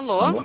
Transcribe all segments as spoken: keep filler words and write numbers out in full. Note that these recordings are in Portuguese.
Alô? Alô?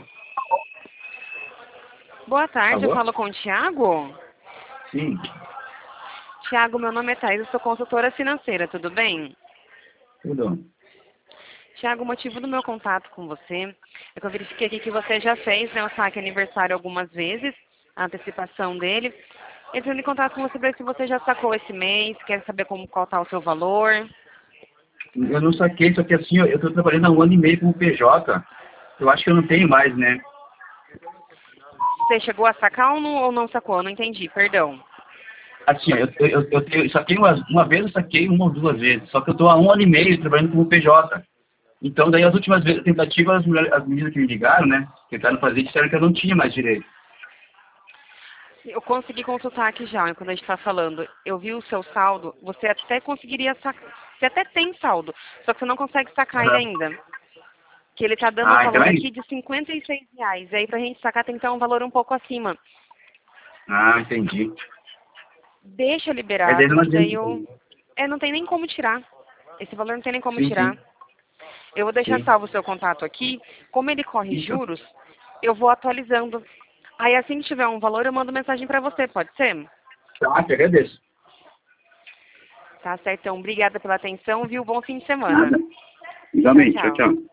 Boa tarde, Alô? eu falo com o Thiago. Sim, Thiago, meu nome é Thaís, eu sou consultora financeira, tudo bem? tudo. Thiago, o motivo do meu contato com você é que eu verifiquei aqui que você já fez, né, o saque aniversário algumas vezes, a antecipação dele. Entrando em contato com você para ver se você já sacou esse mês, quer saber como qual está o seu valor. Eu não saquei, só que assim, ó, eu estou trabalhando há um ano e meio como P J. Eu acho que eu não tenho mais, né? Você chegou a sacar ou não, ou não sacou? Eu não entendi, perdão. Assim, ó, eu, eu, eu, eu, tenho- saquei uma, uma vez, eu saquei uma ou duas vezes. Só que eu estou há um ano e meio trabalhando como P J. Então, daí as últimas vezes, tentativas, as, mulheres- as meninas que me ligaram, né? Tentaram fazer, disseram que eu não tinha mais direito. Eu consegui consultar aqui já, quando a gente está falando. Eu vi o seu saldo, você até conseguiria sacar. Você até tem saldo, só que você não consegue sacar ele Aham. ainda. Que ele está dando um Ah, então valor é aqui isso. de cinquenta e seis reais. E aí, para a gente sacar, tem que estar um valor um pouco acima. Ah, entendi. Deixa Mas aí liberado, não que daí adianta. eu... É, não tem nem como tirar. Esse valor não tem nem como Sim, tirar. sim, Eu vou deixar sim. salvo o seu contato aqui. Como ele corre Isso. juros, eu vou atualizando. Aí, assim que tiver um valor, eu mando mensagem para você, pode ser? Tá, te agradeço. Tá certo, então. Obrigada pela atenção, viu? Bom fim de semana. Nada. Tchau, Igualmente, tchau, tchau. tchau.